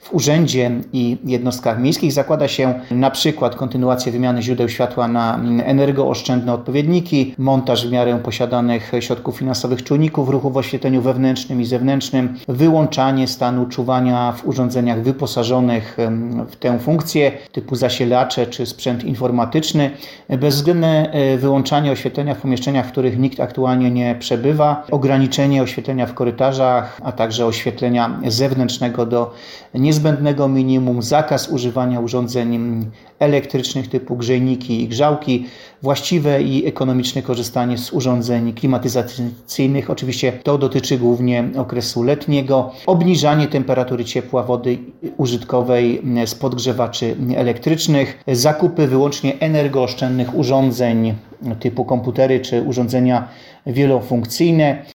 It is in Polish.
w urzędzie i jednostkach miejskich zakłada się na przykład kontynuację wymiany źródeł światła na energooszczędne odpowiedniki, montaż w miarę posiadanych środków finansowych czujników ruchu w oświetleniu wewnętrznym i zewnętrznym, wyłączanie stanu czuwania w urządzeniach wyposażonych w tę funkcję typu zasilacze czy sprzęt informatyczny, bezwzględne wyłączanie oświetlenia w pomieszczeniach, w których nikt aktualnie nie przebywa, ograniczenie oświetlenia w korytarzach, a także oświetlenia zewnętrznego do niezbędnego minimum, zakaz używania urządzeń elektrycznych typu grzejniki i grzałki, właściwe i ekonomiczne korzystanie z urządzeń klimatyzacyjnych. Oczywiście to dotyczy głównie okresu letniego. Obniżanie temperatury ciepła wody użytkowej z podgrzewaczy elektrycznych. Zakupy wyłącznie energooszczędnych urządzeń typu komputery czy urządzenia wielofunkcyjne.